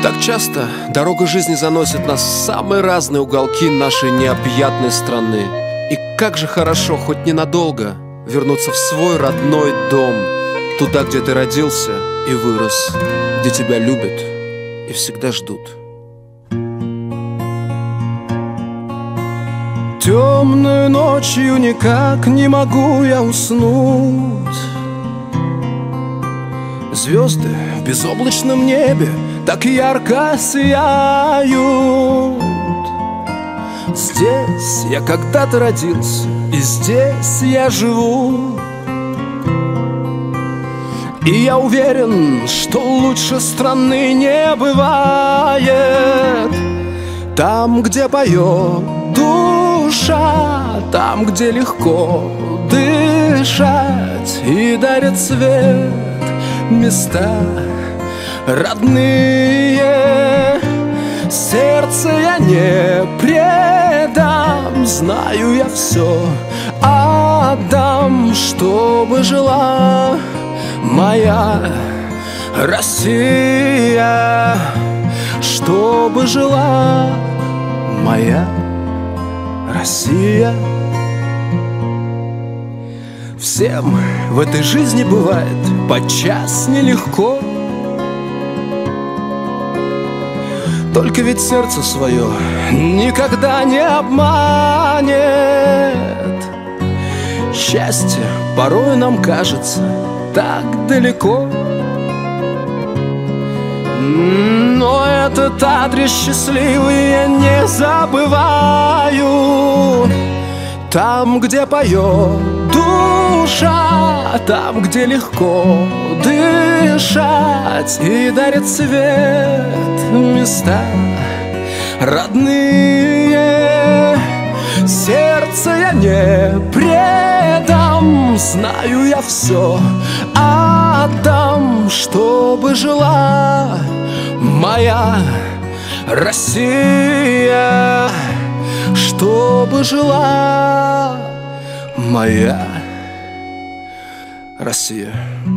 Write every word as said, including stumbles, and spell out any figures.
Так часто дорога жизни заносит нас в самые разные уголки нашей необъятной страны. И как же хорошо хоть ненадолго вернуться в свой родной дом, туда, где ты родился и вырос, где тебя любят и всегда ждут. Темную ночью никак не могу я уснуть. Звезды в безоблачном небе так ярко сияют. Здесь я когда-то родился, и здесь я живу. И я уверен, что лучше страны не бывает. Там, где поет душа, там, где легко дышать и дарит свет места родные. Сердце я не предам, знаю я все отдам, чтобы жила моя Россия, чтобы жила моя Россия. Всем в этой жизни бывает подчас нелегко, только ведь сердце свое никогда не обманет. Счастье порой нам кажется так далеко, но этот адрес счастливый я не забываю. Там, где поет душа, там, где легко дышать и дарит свет места родные. Сердце я не предам, знаю я все отдам, чтобы жила моя Россия, чтобы жила моя Россия.